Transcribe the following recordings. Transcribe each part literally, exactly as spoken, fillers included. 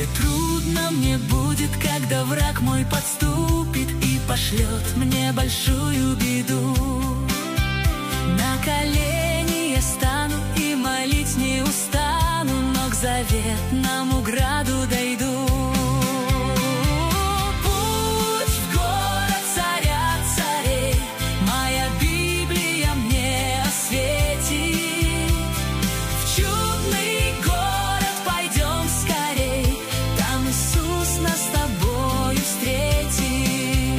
трудно мне будет, когда враг мой подступит и пошлет мне большую беду. На колени я стану и молить не устану, но к заветному граду дойду. Путь в город царя царей, моя Библия мне осветит. В чудный город пойдем скорей, там Иисус нас с тобою встретит.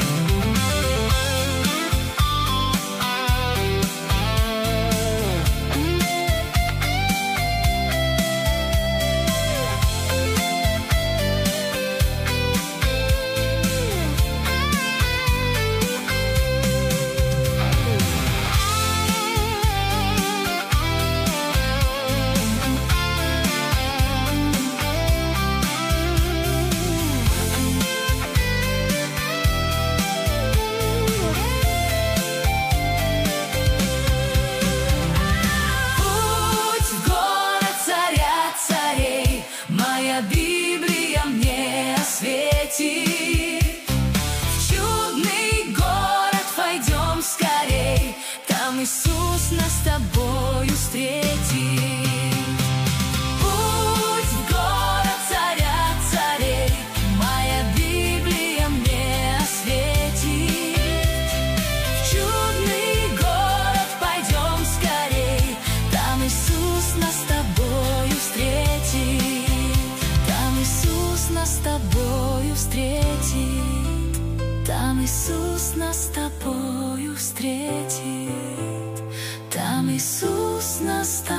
Библия мне осветит. В чудный город пойдем скорей, там Иисус нас с тобою встретит. Путь в город царя царей, моя Библия мне осветит. В чудный город пойдем скорей, там Иисус нас с тобою встретит. Нас с тобою встретит, там Иисус нас с тобою встретит, там Иисус нас с тобою.